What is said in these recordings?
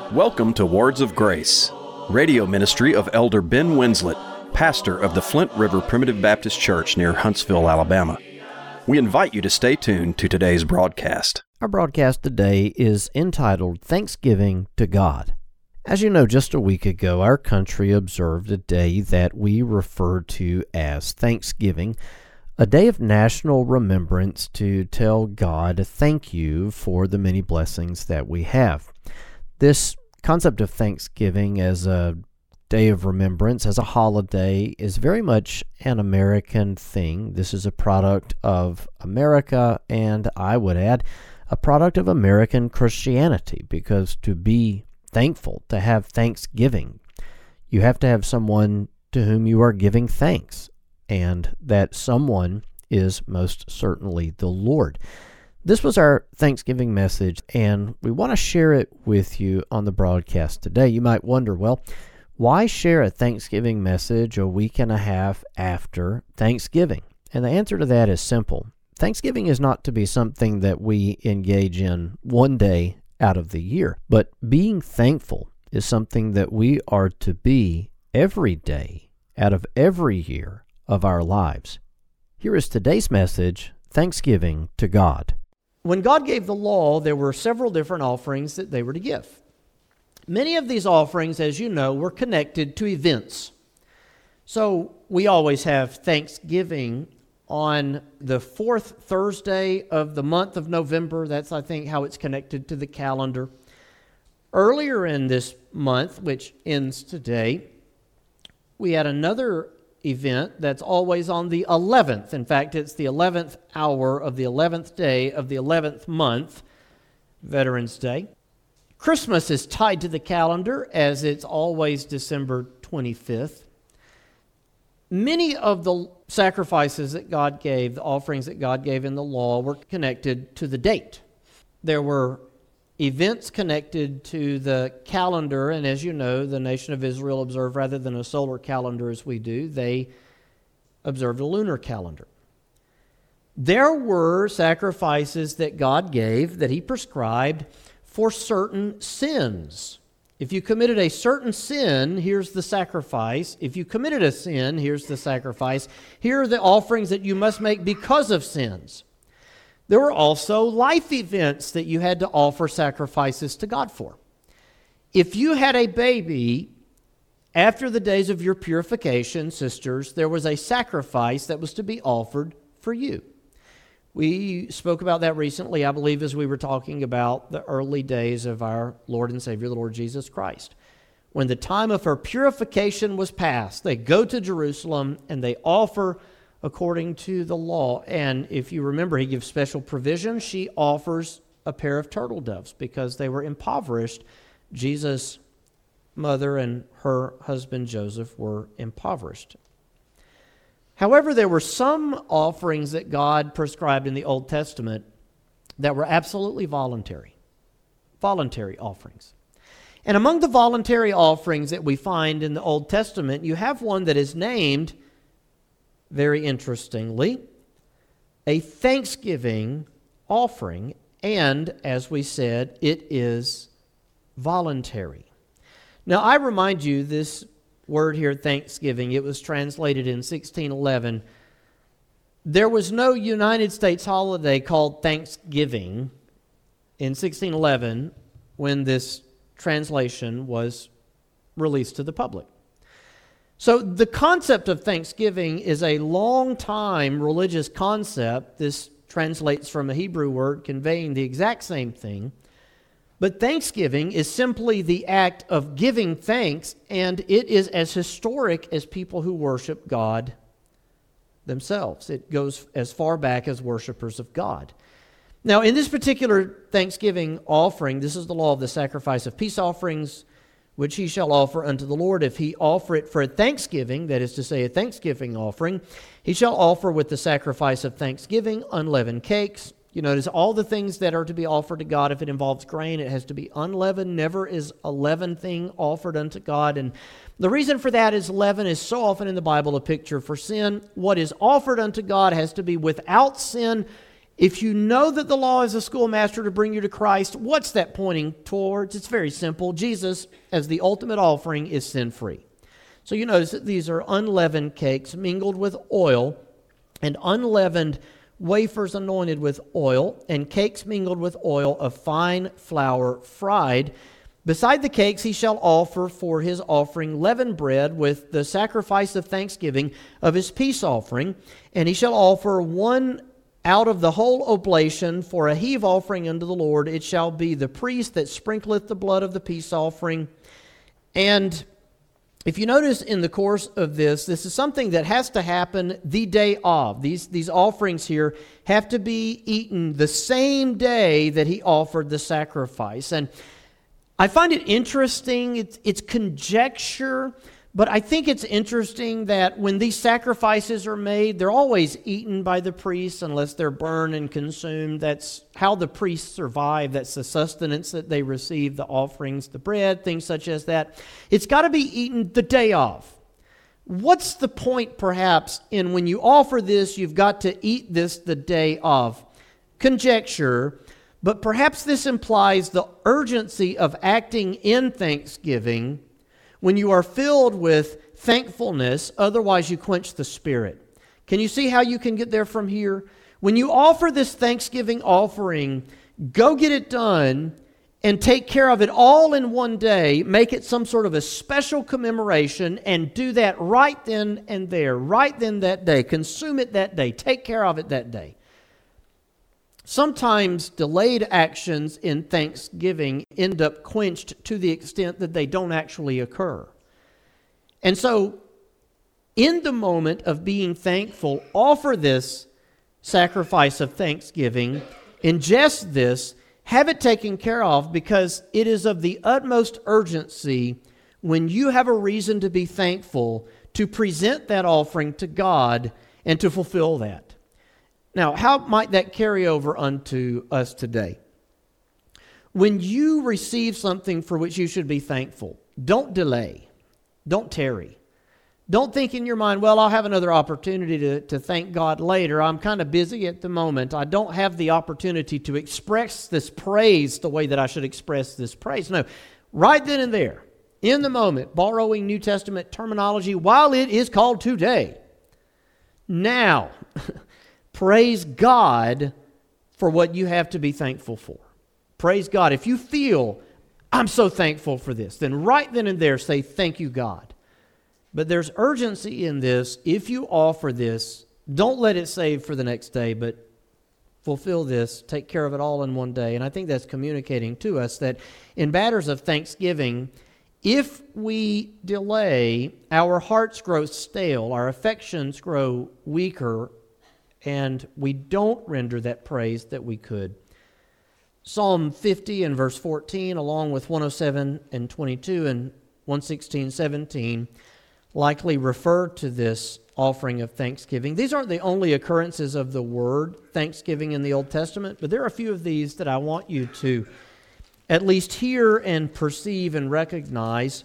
Welcome to Words of Grace, radio ministry of Elder Ben Winslet, pastor of the Flint River Primitive Baptist Church near Huntsville, Alabama. We invite you to stay tuned to today's broadcast. Our broadcast today is entitled Thanksgiving to God. As you know, just a week ago, our country observed a day that we refer to as Thanksgiving, a day of national remembrance to tell God thank you for the many blessings that we have. This concept of Thanksgiving as a day of remembrance, as a holiday, is very much an American thing. This is a product of America, and I would add, a product of American Christianity, because to be thankful, to have Thanksgiving, you have to have someone to whom you are giving thanks, and that someone is most certainly the Lord. This was our Thanksgiving message, and we want to share it with you on the broadcast today. You might wonder, well, why share a Thanksgiving message a week and a half after Thanksgiving? And the answer to that is simple. Thanksgiving is not to be something that we engage in one day out of the year, but being thankful is something that we are to be every day out of every year of our lives. Here is today's message, Thanksgiving to God. When God gave the law, there were several different offerings that they were to give. Many of these offerings, as you know, were connected to events. So we always have Thanksgiving on the fourth Thursday of the month of November. That's, I think, how it's connected to the calendar. Earlier in this month, which ends today, we had another event that's always on the 11th. In fact, it's the 11th hour of the 11th day of the 11th month, Veterans Day. Christmas is tied to the calendar as it's always December 25th. Many of the sacrifices that God gave, the offerings that God gave in the law, were connected to the date. There were events connected to the calendar, and as you know, the nation of Israel observed, rather than a solar calendar as we do, they observed a lunar calendar. There were sacrifices that God gave, that He prescribed for certain sins. If you committed a certain sin, here's the sacrifice. If you committed a sin, here's the sacrifice. Here are the offerings that you must make because of sins. There were also life events that you had to offer sacrifices to God for. If you had a baby after the days of your purification, sisters, there was a sacrifice that was to be offered for you. We spoke about that recently, I believe, as we were talking about the early days of our Lord and Savior, the Lord Jesus Christ. When the time of her purification was past, they go to Jerusalem and they offer according to the law. And if you remember, He gives special provision. She offers a pair of turtle doves because they were impoverished. Jesus' mother and her husband Joseph were impoverished. However, there were some offerings that God prescribed in the Old Testament that were absolutely voluntary offerings. And among the voluntary offerings that we find in the Old Testament, you have one that is named, very interestingly, a thanksgiving offering, and as we said, it is voluntary. Now, I remind you, this word here, Thanksgiving, it was translated in 1611. There was no United States holiday called Thanksgiving in 1611 when this translation was released to the public. So the concept of Thanksgiving is a long-time religious concept. This translates from a Hebrew word conveying the exact same thing. But Thanksgiving is simply the act of giving thanks, and it is as historic as people who worship God themselves. It goes as far back as worshipers of God. Now, in this particular Thanksgiving offering, this is the law of the sacrifice of peace offerings, which he shall offer unto the Lord. If he offer it for a thanksgiving, that is to say, a thanksgiving offering, he shall offer with the sacrifice of thanksgiving unleavened cakes. You notice all the things that are to be offered to God, if it involves grain, it has to be unleavened. Never is a leavened thing offered unto God. And the reason for that is leaven is so often in the Bible a picture for sin. What is offered unto God has to be without sin, If you know that the law is a schoolmaster to bring you to Christ, what's that pointing towards? It's very simple. Jesus, as the ultimate offering, is sin-free. So you notice that these are unleavened cakes mingled with oil, and unleavened wafers anointed with oil, and cakes mingled with oil of fine flour fried. Beside the cakes he shall offer for his offering leavened bread with the sacrifice of thanksgiving of his peace offering, and he shall offer one out of the whole oblation for a heave offering unto the Lord. It shall be the priest that sprinkleth the blood of the peace offering. And if you notice in the course of this is something that has to happen the day of. These offerings here have to be eaten the same day that he offered the sacrifice. And I find it interesting. It's conjecture, but I think it's interesting that when these sacrifices are made, they're always eaten by the priests unless they're burned and consumed. That's how the priests survive. That's the sustenance that they receive, the offerings, the bread, things such as that. It's got to be eaten the day of. What's the point, perhaps, in when you offer this, you've got to eat this the day of? Conjecture, but perhaps this implies the urgency of acting in thanksgiving when you are filled with thankfulness, otherwise you quench the Spirit. Can you see how you can get there from here? When you offer this thanksgiving offering, go get it done and take care of it all in one day. Make it some sort of a special commemoration and do that right then and there, right then that day. Consume it that day. Take care of it that day. Sometimes delayed actions in thanksgiving end up quenched to the extent that they don't actually occur. And so, in the moment of being thankful, offer this sacrifice of thanksgiving, ingest this, have it taken care of, because it is of the utmost urgency when you have a reason to be thankful to present that offering to God and to fulfill that. Now, how might that carry over unto us today? When you receive something for which you should be thankful, don't delay. Don't tarry. Don't think in your mind, well, I'll have another opportunity to thank God later. I'm kind of busy at the moment. I don't have the opportunity to express this praise the way that I should express this praise. No, right then and there, in the moment, borrowing New Testament terminology, while it is called today, now, praise God for what you have to be thankful for. Praise God. If you feel, I'm so thankful for this, then right then and there say, thank you, God. But there's urgency in this. If you offer this, don't let it save for the next day, but fulfill this. Take care of it all in one day. And I think that's communicating to us that in matters of thanksgiving, if we delay, our hearts grow stale, our affections grow weaker, and we don't render that praise that we could. Psalm 50 and verse 14, along with 107 and 22 and 116, 17, likely refer to this offering of thanksgiving. These aren't the only occurrences of the word thanksgiving in the Old Testament, but there are a few of these that I want you to at least hear and perceive and recognize.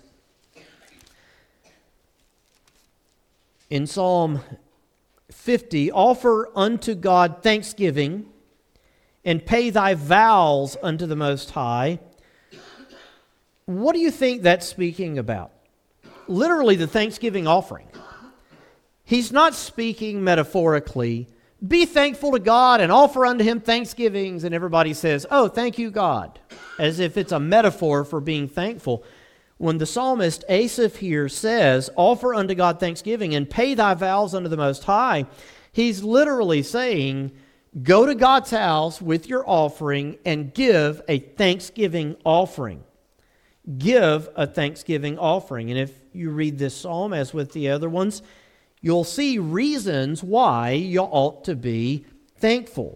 In Psalm 50, offer unto God thanksgiving and pay thy vows unto the Most High. What do you think that's speaking about? Literally the thanksgiving offering. He's not speaking metaphorically. Be thankful to God and offer unto Him thanksgivings. And everybody says, oh, thank you, God, as if it's a metaphor for being thankful. When the psalmist Asaph here says, offer unto God thanksgiving and pay thy vows unto the Most High, he's literally saying, go to God's house with your offering and give a thanksgiving offering. Give a thanksgiving offering. And if you read this psalm, as with the other ones, you'll see reasons why you ought to be thankful.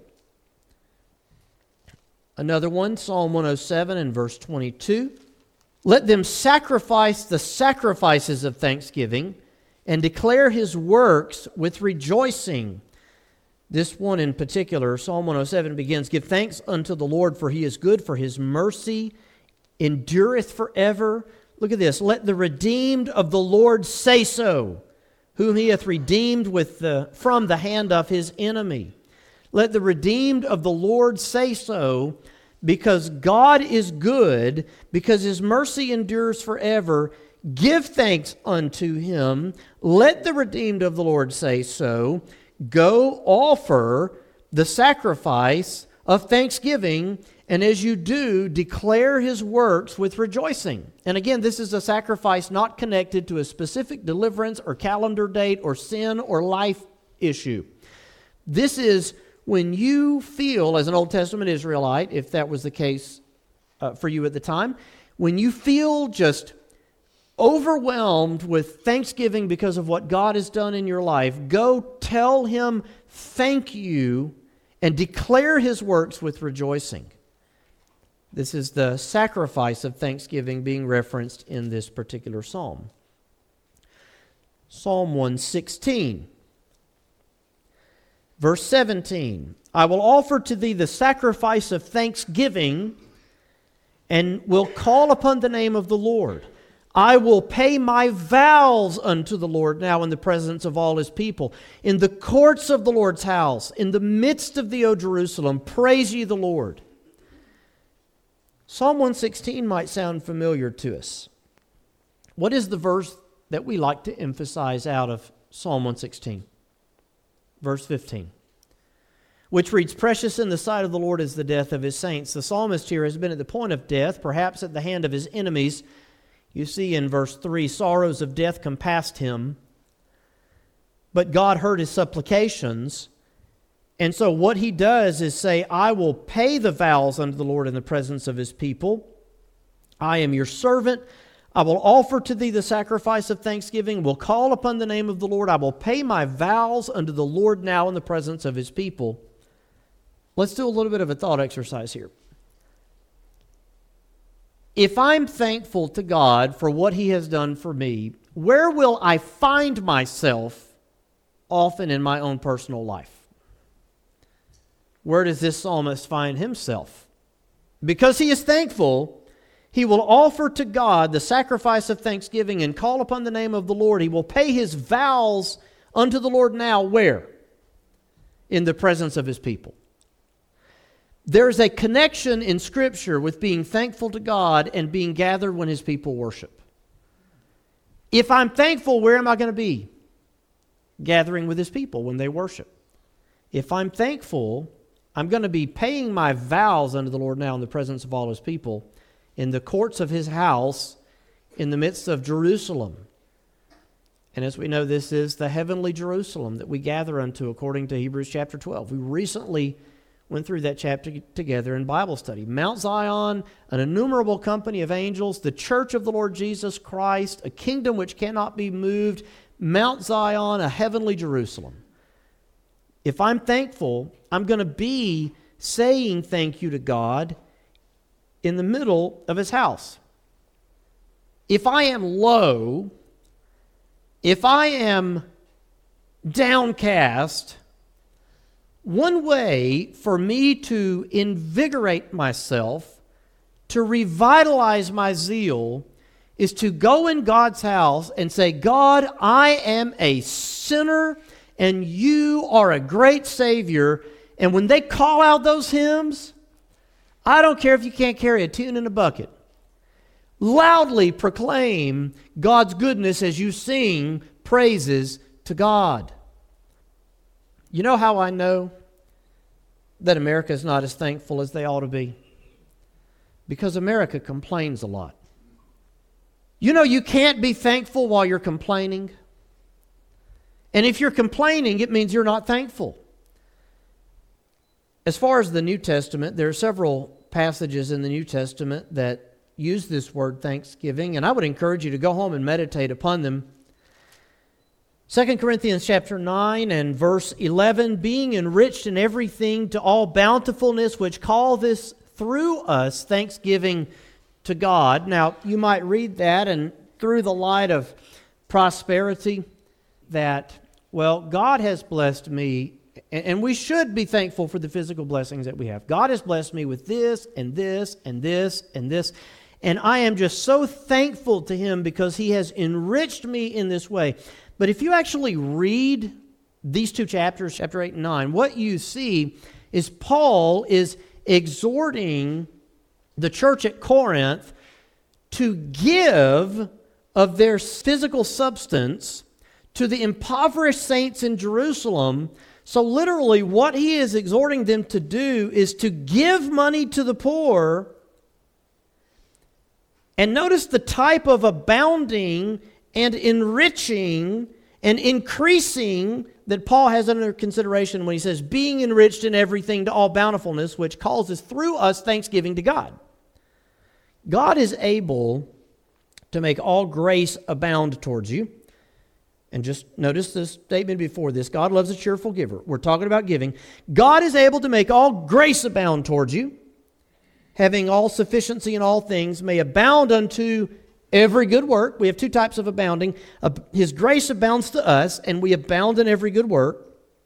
Another one, Psalm 107 and verse 22. Let them sacrifice the sacrifices of thanksgiving and declare His works with rejoicing. This one in particular, Psalm 107 begins, give thanks unto the Lord, for He is good, for His mercy endureth forever. Look at this. Let the redeemed of the Lord say so, whom He hath redeemed from the hand of His enemy. Let the redeemed of the Lord say so, because God is good, because His mercy endures forever. Give thanks unto Him. Let the redeemed of the Lord say so. Go offer the sacrifice of thanksgiving, and as you do, declare His works with rejoicing. And again, this is a sacrifice not connected to a specific deliverance or calendar date or sin or life issue. This is when you feel, as an Old Testament Israelite, if that was the case for you at the time, when you feel just overwhelmed with thanksgiving because of what God has done in your life, go tell Him thank you and declare His works with rejoicing. This is the sacrifice of thanksgiving being referenced in this particular psalm. Psalm 116, verse 17. I will offer to Thee the sacrifice of thanksgiving and will call upon the name of the Lord. I will pay my vows unto the Lord now in the presence of all His people. In the courts of the Lord's house, in the midst of thee, O Jerusalem, praise ye the Lord. Psalm 116 might sound familiar to us. What is the verse that we like to emphasize out of Psalm 116? Verse 15, which reads, Precious in the sight of the Lord is the death of His saints. The psalmist here has been at the point of death, perhaps at the hand of his enemies. You see in verse 3, sorrows of death compassed him, but God heard his supplications. And so what he does is say, I will pay the vows unto the Lord in the presence of His people. I am your servant. I will offer to Thee the sacrifice of thanksgiving, will call upon the name of the Lord. I will pay my vows unto the Lord now in the presence of His people. Let's do a little bit of a thought exercise here. If I'm thankful to God for what He has done for me, where will I find myself often in my own personal life? Where does this psalmist find himself? Because he is thankful, he will offer to God the sacrifice of thanksgiving and call upon the name of the Lord. He will pay his vows unto the Lord now, where? In the presence of His people. There's a connection in Scripture with being thankful to God and being gathered when His people worship. If I'm thankful, where am I going to be? Gathering with His people when they worship. If I'm thankful, I'm going to be paying my vows unto the Lord now in the presence of all His people, in the courts of His house, in the midst of Jerusalem. And as we know, this is the heavenly Jerusalem that we gather unto according to Hebrews chapter 12. We recently went through that chapter together in Bible study. Mount Zion, an innumerable company of angels, the church of the Lord Jesus Christ, a kingdom which cannot be moved, Mount Zion, a heavenly Jerusalem. If I'm thankful, I'm going to be saying thank you to God in the middle of His house. If I am low, if I am downcast, one way for me to invigorate myself, to revitalize my zeal, is to go in God's house and say, God, I am a sinner and You are a great Savior. And when they call out those hymns, I don't care if you can't carry a tune in a bucket. Loudly proclaim God's goodness as you sing praises to God. You know how I know that America is not as thankful as they ought to be? Because America complains a lot. You know you can't be thankful while you're complaining. And if you're complaining, it means you're not thankful. As far as the New Testament, there are several passages in the New Testament that use this word thanksgiving, and I would encourage you to go home and meditate upon them. 2 Corinthians chapter 9 and verse 11, being enriched in everything to all bountifulness, which call this through us thanksgiving to God. Now, you might read that and through the light of prosperity that, well, God has blessed me, and we should be thankful for the physical blessings that we have. God has blessed me with this and this and this and this, and I am just so thankful to Him because He has enriched me in this way. But if you actually read these two chapters, chapter 8 and 9, what you see is Paul is exhorting the church at Corinth to give of their physical substance to the impoverished saints in Jerusalem. So literally what he is exhorting them to do is to give money to the poor. And notice the type of abounding and enriching and increasing that Paul has under consideration when he says, being enriched in everything to all bountifulness, which causes through us thanksgiving to God. God is able to make all grace abound towards you. And just notice the statement before this. God loves a cheerful giver. We're talking about giving. God is able to make all grace abound towards you, having all sufficiency in all things, may abound unto every good work. We have two types of abounding. His grace abounds to us, and we abound in every good work.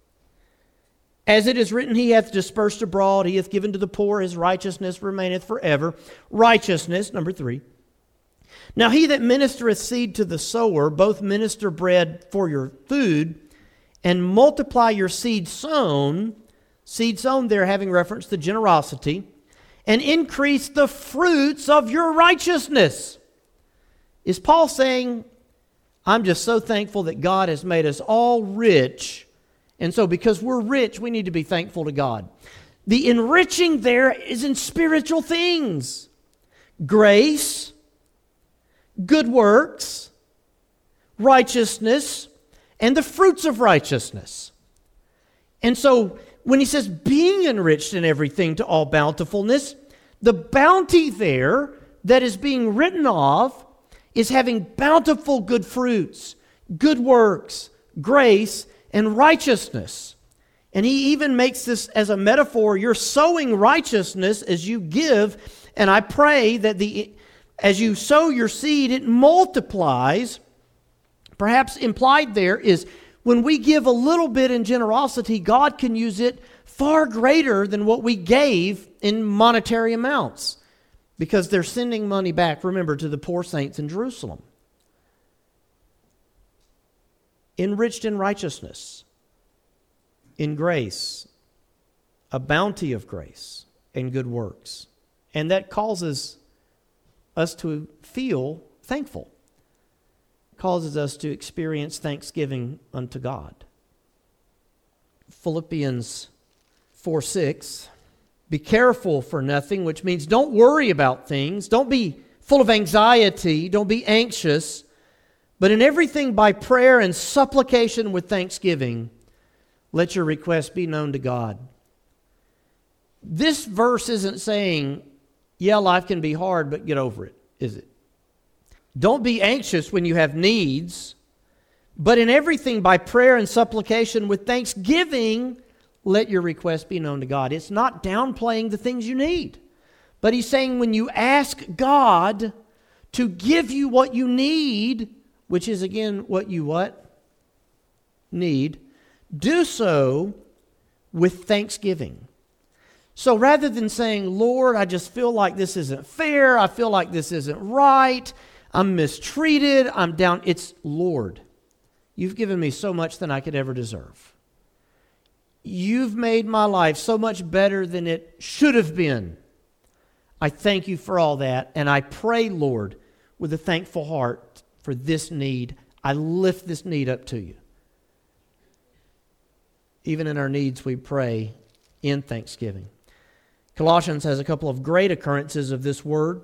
As it is written, He hath dispersed abroad, He hath given to the poor, His righteousness remaineth forever. Righteousness, number 3. Now he that ministereth seed to the sower, both minister bread for your food, and multiply your seed sown there having reference to generosity, and increase the fruits of your righteousness. Is Paul saying, I'm just so thankful that God has made us all rich, and so because we're rich, we need to be thankful to God. The enriching there is in spiritual things. Grace, good works, righteousness, and the fruits of righteousness. And so when he says being enriched in everything to all bountifulness, the bounty there that is being written of is having bountiful good fruits, good works, grace, and righteousness. And he even makes this as a metaphor. You're sowing righteousness as you give, and I pray that as you sow your seed, it multiplies. Perhaps implied there is when we give a little bit in generosity, God can use it far greater than what we gave in monetary amounts, because they're sending money back, remember, to the poor saints in Jerusalem. Enriched in righteousness, in grace, a bounty of grace and good works. And that causes us to feel thankful. Causes us to experience thanksgiving unto God. Philippians 4:6, be careful for nothing, which means don't worry about things. Don't be full of anxiety. Don't be anxious. But in everything by prayer and supplication with thanksgiving, let your requests be known to God. This verse isn't saying, yeah, life can be hard, but get over it, is it? Don't be anxious when you have needs, but in everything by prayer and supplication with thanksgiving, let your requests be known to God. It's not downplaying the things you need, but he's saying when you ask God to give you what you need, which is again what you need, do so with thanksgiving. So rather than saying, Lord, I just feel like this isn't fair, I feel like this isn't right, I'm mistreated, I'm down. It's, Lord, you've given me so much than I could ever deserve. You've made my life so much better than it should have been. I thank you for all that, and I pray, Lord, with a thankful heart for this need. I lift this need up to you. Even in our needs, we pray in thanksgiving. Colossians has a couple of great occurrences of this word.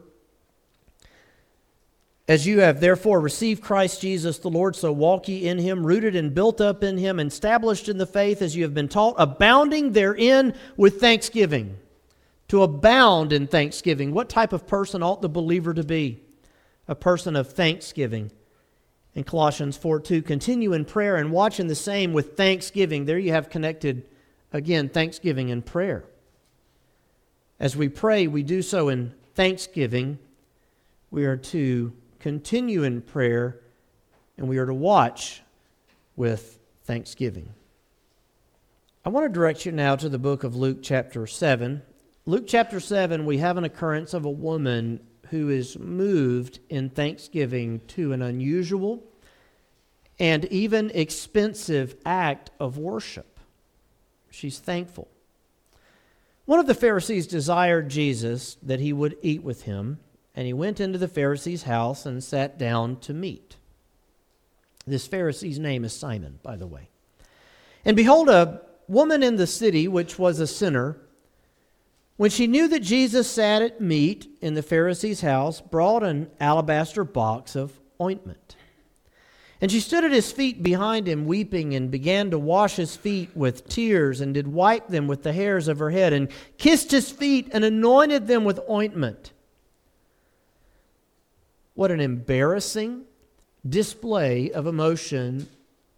As you have therefore received Christ Jesus the Lord, so walk ye in him, rooted and built up in him, established in the faith as you have been taught, abounding therein with thanksgiving. To abound in thanksgiving. What type of person ought the believer to be? A person of thanksgiving. In Colossians 4:2, continue in prayer and watch in the same with thanksgiving. There you have connected, again, thanksgiving and prayer. As we pray, we do so in thanksgiving. We are to continue in prayer, and we are to watch with thanksgiving. I want to direct you now to the book of Luke chapter 7. Luke chapter 7, we have an occurrence of a woman who is moved in thanksgiving to an unusual and even expensive act of worship. She's thankful. One of the Pharisees desired Jesus that he would eat with him, and he went into the Pharisee's house and sat down to meat. This Pharisee's name is Simon, by the way. And behold, a woman in the city, which was a sinner, when she knew that Jesus sat at meat in the Pharisee's house, brought an alabaster box of ointment. And she stood at his feet behind him, weeping, and began to wash his feet with tears, and did wipe them with the hairs of her head, and kissed his feet, and anointed them with ointment. What an embarrassing display of emotion.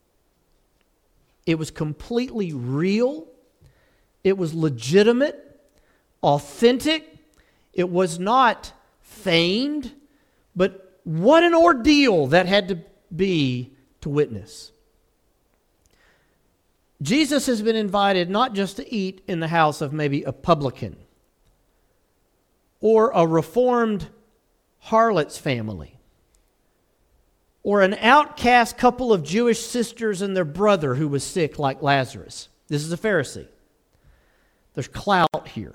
It was completely real. It was legitimate, authentic. It was not feigned, but what an ordeal that had to be to witness. Jesus has been invited not just to eat in the house of maybe a publican or a reformed harlot's family or an outcast couple of Jewish sisters and their brother who was sick like Lazarus. This is a Pharisee. There's clout here.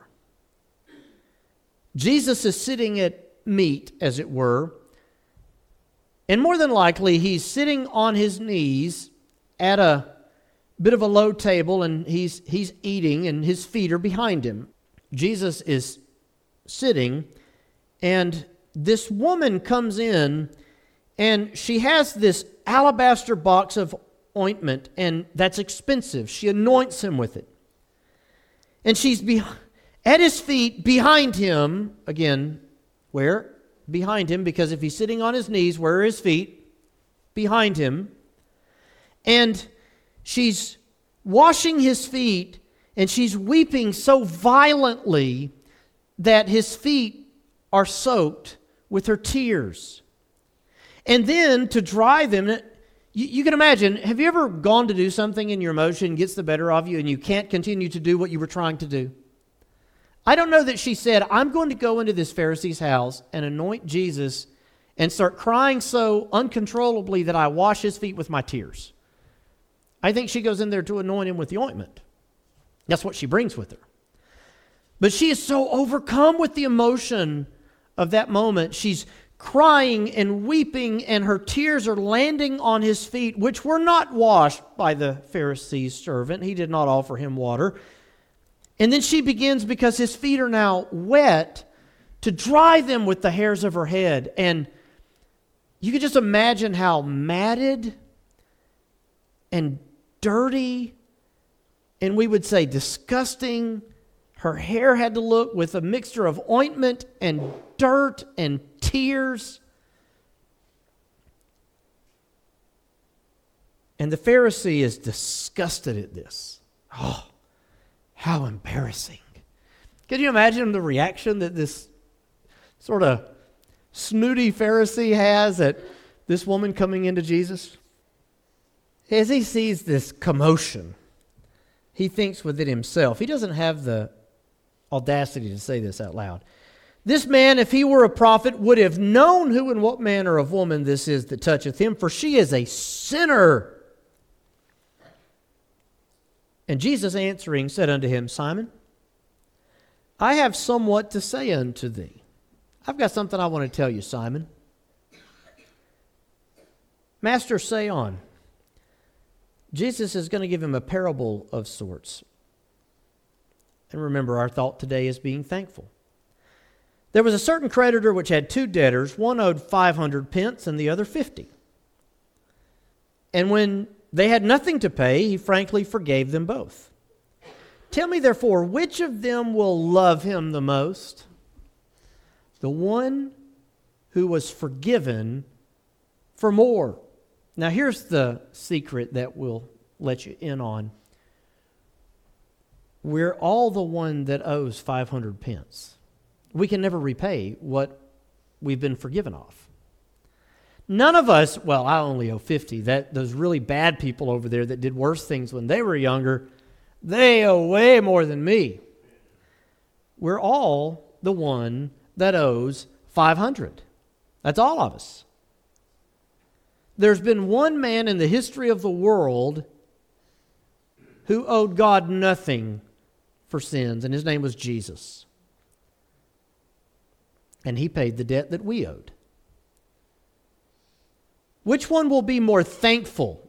Jesus is sitting at meat, as it were, and more than likely, he's sitting on his knees at a bit of a low table, and he's eating, and his feet are behind him. Jesus is sitting, and this woman comes in, and she has this alabaster box of ointment, and that's expensive. She anoints him with it. And she's at his feet, behind him, again, where? Behind him, because if he's sitting on his knees, where are his feet? Behind him. And she's washing his feet, and she's weeping so violently that his feet are soaked with her tears. And then to dry them, you can imagine, have you ever gone to do something and your emotion gets the better of you and you can't continue to do what you were trying to do? I don't know that she said, I'm going to go into this Pharisee's house and anoint Jesus and start crying so uncontrollably that I wash his feet with my tears. I think she goes in there to anoint him with the ointment. That's what she brings with her. But she is so overcome with the emotion of that moment. She's crying and weeping, and her tears are landing on his feet, which were not washed by the Pharisee's servant. He did not offer him water. And then she begins, because his feet are now wet, to dry them with the hairs of her head. And you can just imagine how matted and dirty, and we would say disgusting, her hair had to look, with a mixture of ointment and dirt and tears. And the Pharisee is disgusted at this. Oh, how embarrassing. Can you imagine the reaction that this sort of snooty Pharisee has at this woman coming into Jesus? As he sees this commotion, he thinks within himself. He doesn't have the audacity to say this out loud. This man, if he were a prophet, would have known who and what manner of woman this is that toucheth him, for she is a sinner. And Jesus answering said unto him, Simon, I have somewhat to say unto thee. I've got something I want to tell you, Simon. Master, say on. Jesus is going to give him a parable of sorts. And remember, our thought today is being thankful. There was a certain creditor which had two debtors. One owed 500 pence and the other 50. And when they had nothing to pay, he frankly forgave them both. Tell me, therefore, which of them will love him the most? The one who was forgiven for more. Now, here's the secret that we'll let you in on. We're all the one that owes 500 pence. We can never repay what we've been forgiven of. None of us, well, I only owe 50. Those really bad people over there that did worse things when they were younger, they owe way more than me. We're all the one that owes 500. That's all of us. There's been one man in the history of the world who owed God nothing for sins, and his name was Jesus. And he paid the debt that we owed. Which one will be more thankful?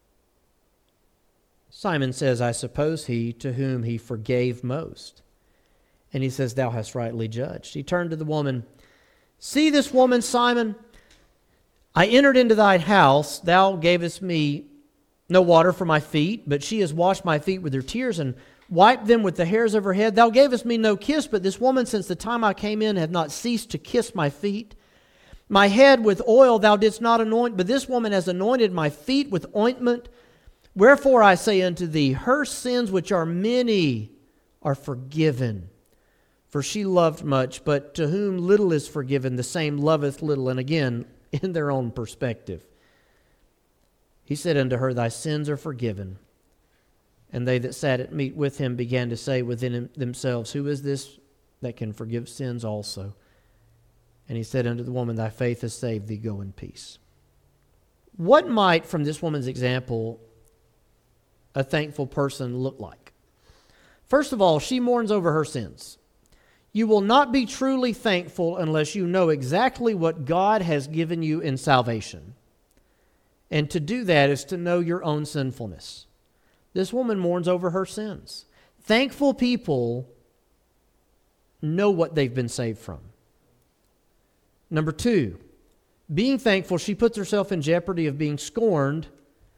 Simon says, I suppose he to whom he forgave most. And he says, thou hast rightly judged. He turned to the woman, see this woman, Simon? I entered into thy house. Thou gavest me no water for my feet, but she has washed my feet with her tears and wiped them with the hairs of her head. Thou gavest me no kiss, but this woman since the time I came in hath not ceased to kiss my feet. My head with oil thou didst not anoint, but this woman has anointed my feet with ointment. Wherefore I say unto thee, her sins which are many are forgiven. For she loved much, but to whom little is forgiven, the same loveth little. And again, in their own perspective. He said unto her, thy sins are forgiven. And they that sat at meat with him began to say within themselves, who is this that can forgive sins also? And he said unto the woman, thy faith has saved thee, go in peace. What might, from this woman's example, a thankful person look like? First of all, she mourns over her sins. You will not be truly thankful unless you know exactly what God has given you in salvation. And to do that is to know your own sinfulness. This woman mourns over her sins. Thankful people know what they've been saved from. Number two, being thankful, she puts herself in jeopardy of being scorned,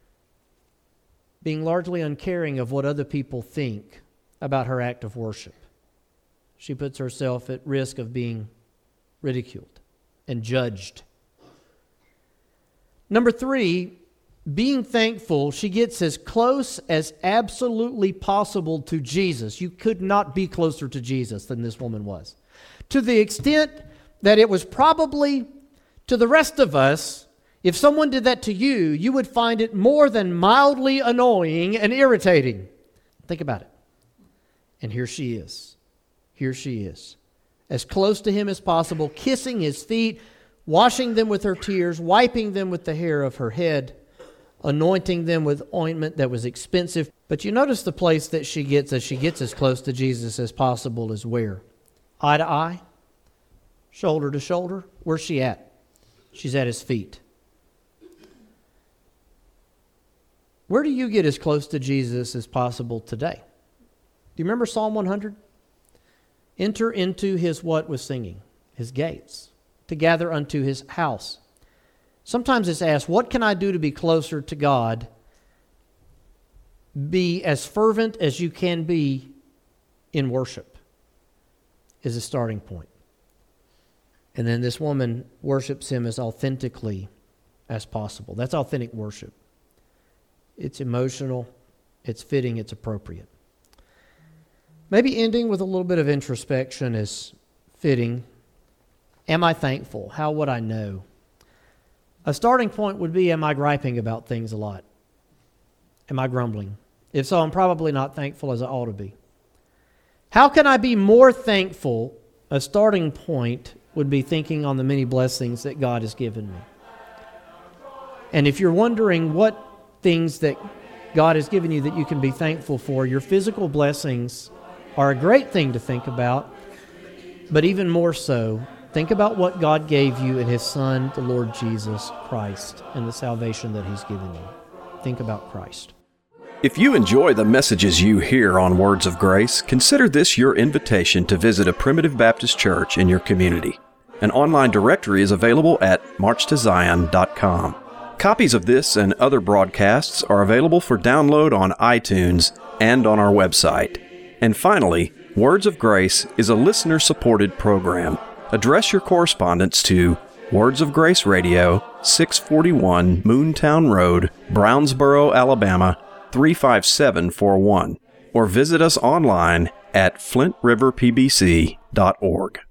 being largely uncaring of what other people think about her act of worship. She puts herself at risk of being ridiculed and judged. Number three, being thankful, she gets as close as absolutely possible to Jesus. You could not be closer to Jesus than this woman was. To the extent that it was probably, to the rest of us, if someone did that to you, you would find it more than mildly annoying and irritating. Think about it. And here she is. Here she is. As close to him as possible, kissing his feet, washing them with her tears, wiping them with the hair of her head, anointing them with ointment that was expensive. But you notice the place that she gets as close to Jesus as possible is where? Eye to eye? Shoulder to shoulder? Where's she at? She's at his feet. Where do you get as close to Jesus as possible today? Do you remember Psalm 100? Enter into his what was singing? His gates. To gather unto his house. Sometimes it's asked, what can I do to be closer to God? Be as fervent as you can be in worship is a starting point. And then this woman worships him as authentically as possible. That's authentic worship. It's emotional, it's fitting, it's appropriate. Maybe ending with a little bit of introspection is fitting. Am I thankful? How would I know? A starting point would be, am I griping about things a lot? Am I grumbling? If so, I'm probably not thankful as I ought to be. How can I be more thankful? A starting point would be thinking on the many blessings that God has given me. And if you're wondering what things that God has given you that you can be thankful for, your physical blessings are a great thing to think about, but even more so, think about what God gave you in his Son, the Lord Jesus Christ, and the salvation that he's given you. Think about Christ. If you enjoy the messages you hear on Words of Grace, consider this your invitation to visit a Primitive Baptist church in your community. An online directory is available at marchtozion.com. Copies of this and other broadcasts are available for download on iTunes and on our website. And finally, Words of Grace is a listener-supported program. Address your correspondence to Words of Grace Radio, 641 Moontown Road, Brownsboro, Alabama, 35741, or visit us online at flintriverpbc.org.